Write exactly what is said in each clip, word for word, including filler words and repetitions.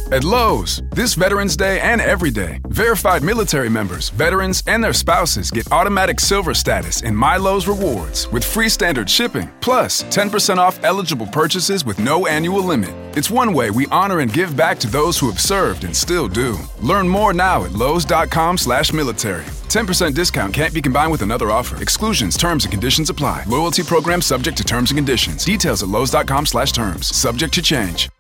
At Lowe's, this Veterans Day and every day, verified military members, veterans, and their spouses get automatic silver status in My Lowe's Rewards with free standard shipping, plus ten percent off eligible purchases with no annual limit. It's one way we honor and give back to those who have served and still do. Learn more now at lowes.com slash military. ten percent discount can't be combined with another offer. Exclusions, terms, and conditions apply. Loyalty program subject to terms and conditions. Details at lowes.com slash terms. Subject to change.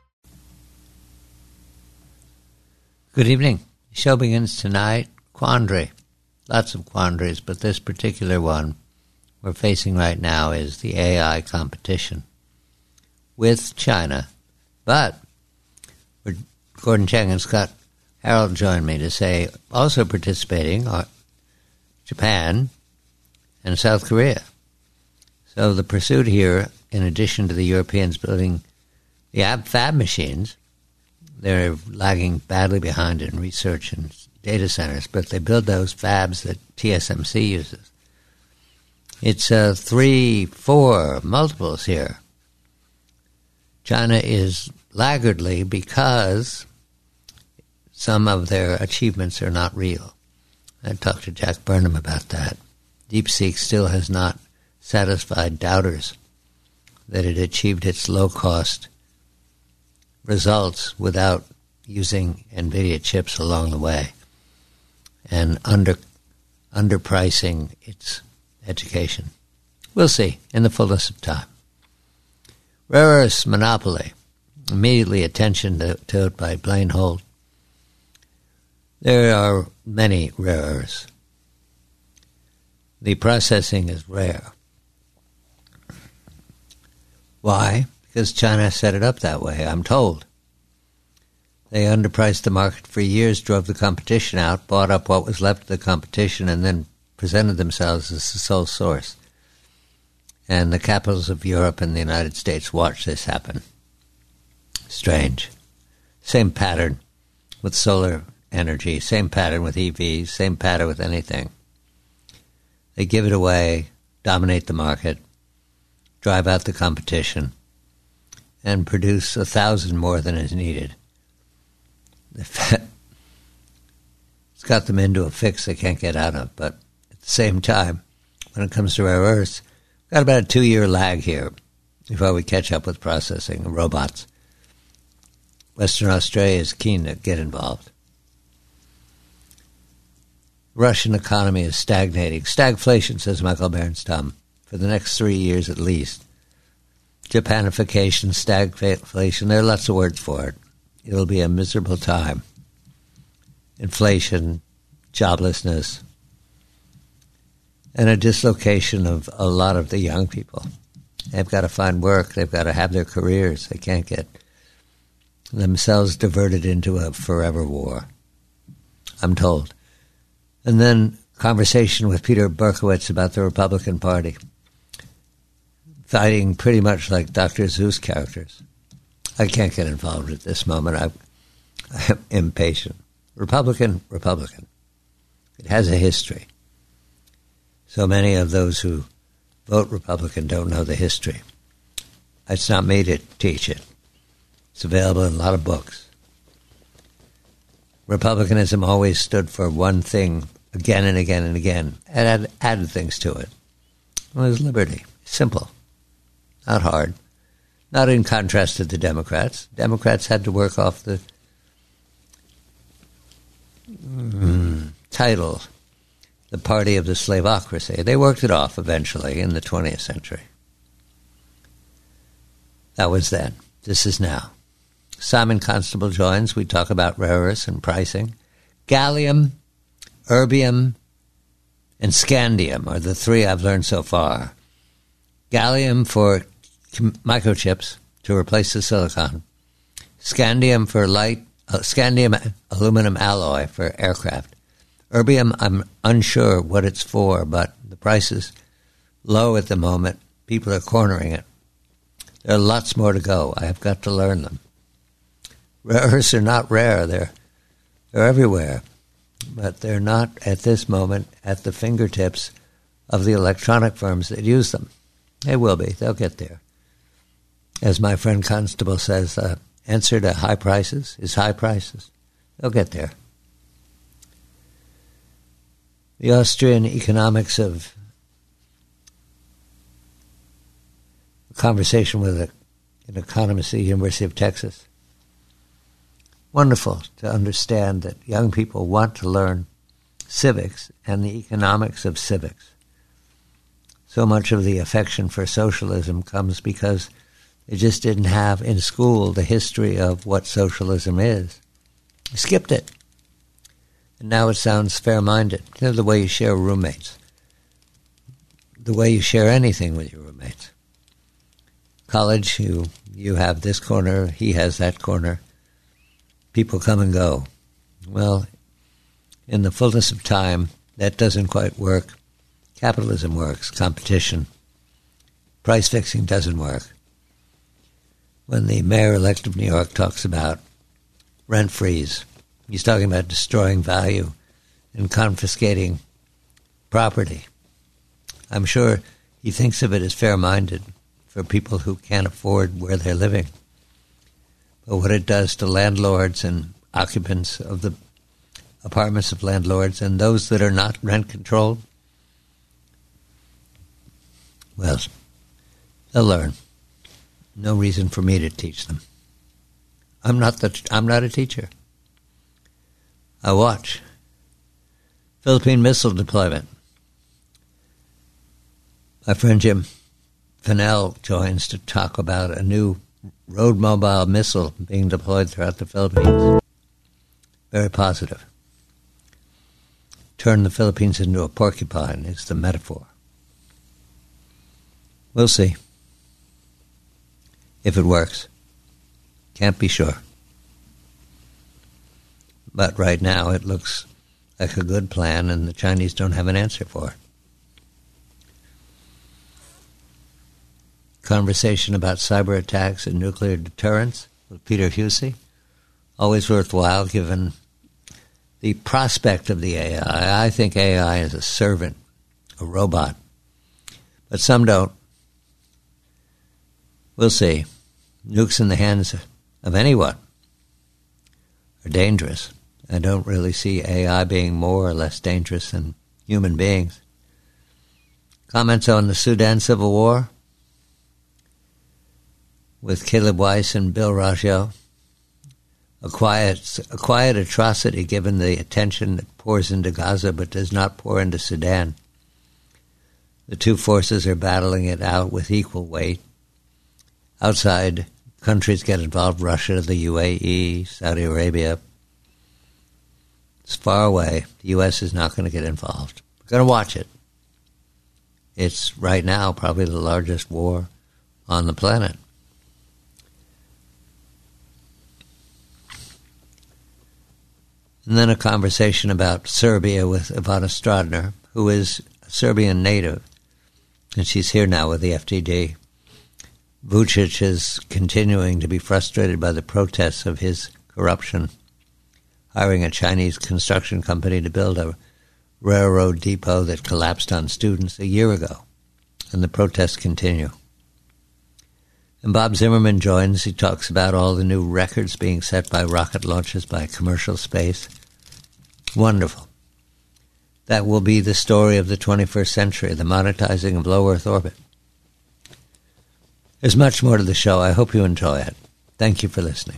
Good evening. The show begins tonight. Quandary. Lots of quandaries, but this particular one we're facing right now is the A I competition with China. But Gordon Chang and Scott Harold joined me to say also participating are Japan and South Korea. So the pursuit here, in addition to the Europeans building the ab fab machines, they're lagging badly behind in research and data centers, but they build those fabs that T S M C uses. It's uh, three, four multiples here. China is laggardly because some of their achievements are not real. I talked to Jack Burnham about that. DeepSeek still has not satisfied doubters that it achieved its low-cost results without using NVIDIA chips along the way and under underpricing its education. We'll see in the fullness of time. Rare earths monopoly. Immediately attention to, to it by Blaine Holt. There are many rare earths. The processing is rare. Why? Because China set it up that way, I'm told. They underpriced the market for years, drove the competition out, bought up what was left of the competition, and then presented themselves as the sole source. And the capitals of Europe and the United States watched this happen. Strange. Same pattern with solar energy, same pattern with E Vs, same pattern with anything. They give it away, dominate the market, drive out the competition, and produce a thousand more than is needed. It's got them into a fix they can't get out of, but at the same time, when it comes to rare earths, we've got about a two-year lag here before we catch up with processing and robots. Western Australia is keen to get involved. Russian economy is stagnating. Stagflation, says Michael Bernstam, for the next three years at least. Japanification, stagflation, there are lots of words for it. It'll be a miserable time. Inflation, joblessness, and a dislocation of a lot of the young people. They've got to find work. They've got to have their careers. They can't get themselves diverted into a forever war, I'm told. And then conversation with Peter Berkowitz about the Republican Party, fighting pretty much like Doctor Seuss characters. I can't get involved at this moment. I, I'm impatient. Republican, Republican. It has a history. So many of those who vote Republican don't know the history. It's not me to teach it. It's available in a lot of books. Republicanism always stood for one thing again and again and again, and added, added things to it. It was liberty. Simple. Not hard. Not in contrast to the Democrats. Democrats had to work off the mm, title, the party of the slavocracy. They worked it off eventually in the twentieth century. That was then. This is now. Simon Constable joins. We talk about rare earths and pricing. Gallium, erbium, and scandium are the three I've learned so far. Gallium for microchips to replace the silicon. Scandium for light, uh, scandium aluminum alloy for aircraft. Erbium, I'm unsure what it's for, but the price is low at the moment. People are cornering it. There are lots more to go. I have got to learn them. Rare earths are not rare. They're, they're everywhere. But they're not, at this moment, at the fingertips of the electronic firms that use them. They will be. They'll get there. As my friend Constable says, uh, answer to high prices is high prices. They'll get there. The Austrian economics of a conversation with a, an economist at the University of Texas. Wonderful to understand that young people want to learn civics and the economics of civics. So much of the affection for socialism comes because they just didn't have in school the history of what socialism is. They skipped it. And now it sounds fair-minded. You know, the way you share roommates. The way you share anything with your roommates. College, you you have this corner, he has that corner. People come and go. Well, in the fullness of time, that doesn't quite work. Capitalism works, competition. Price fixing doesn't work. When the mayor-elect of New York talks about rent freeze, he's talking about destroying value and confiscating property. I'm sure he thinks of it as fair-minded for people who can't afford where they're living. But what it does to landlords and occupants of the apartments of landlords and those that are not rent-controlled, well, they'll learn. No reason for me to teach them. I'm not the. I'm not a teacher. I watch. Philippine missile deployment. My friend Jim Fennell joins to talk about a new road mobile missile being deployed throughout the Philippines. Very positive. Turn the Philippines into a porcupine is the metaphor. We'll see. If it works. Can't be sure. But right now it looks like a good plan and the Chinese don't have an answer for it. Conversation about cyber attacks and nuclear deterrence with Peter Husey. Always worthwhile given the prospect of the A I. I think A I is a servant, a robot. But some don't. We'll see. Nukes in the hands of anyone are dangerous. I don't really see A I being more or less dangerous than human beings. Comments on the Sudan Civil War with Caleb Weiss and Bill Raggio. A quiet, a quiet atrocity given the attention that pours into Gaza but does not pour into Sudan. The two forces are battling it out with equal weight. Outside, countries get involved, Russia, the U A E, Saudi Arabia. It's far away. The U S is not going to get involved. We're going to watch it. It's right now probably the largest war on the planet. And then a conversation about Serbia with Ivana Stradner, who is a Serbian native, and she's here now with the F T D. Vucic is continuing to be frustrated by the protests of his corruption, hiring a Chinese construction company to build a railroad depot that collapsed on students a year ago, and the protests continue. And Bob Zimmerman joins. He talks about all the new records being set by rocket launches by commercial space. Wonderful. That will be the story of the twenty-first century, the monetizing of low Earth orbit. There's much more to the show. I hope you enjoy it. Thank you for listening.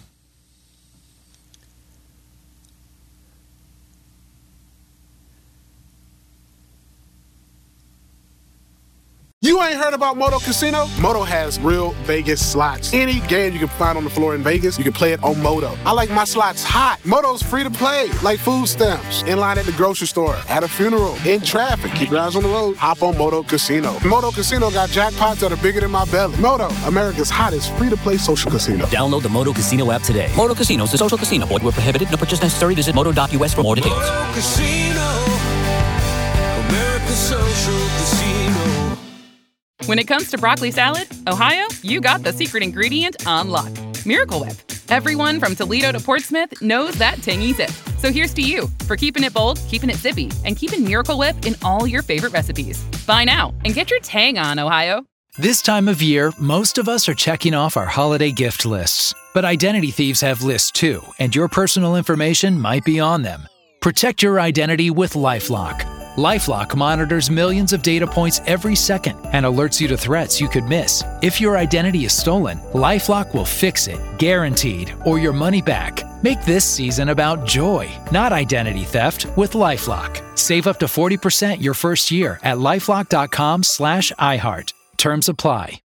You ain't heard about Moto Casino? Moto has real Vegas slots. Any game you can find on the floor in Vegas, you can play it on Moto. I like my slots hot. Moto's free to play, like food stamps. In line at the grocery store, at a funeral, in traffic. Keep your eyes on the road. Hop on Moto Casino. Moto Casino got jackpots that are bigger than my belly. Moto, America's hottest free-to-play social casino. Download the Moto Casino app today. Moto Casino is a social casino. Void where prohibited. No purchase necessary. Visit moto dot U S for more details. Moto Casino, America's social casino. When it comes to broccoli salad, Ohio, you got the secret ingredient on lock. Miracle Whip. Everyone from Toledo to Portsmouth knows that tangy zip. So here's to you for keeping it bold, keeping it zippy, and keeping Miracle Whip in all your favorite recipes. Buy now and get your tang on, Ohio. This time of year, most of us are checking off our holiday gift lists. But identity thieves have lists too, and your personal information might be on them. Protect your identity with LifeLock. LifeLock monitors millions of data points every second and alerts you to threats you could miss. If your identity is stolen, LifeLock will fix it, guaranteed, or your money back. Make this season about joy, not identity theft, with LifeLock. Save up to forty percent your first year at LifeLock.com slash iHeart. Terms apply.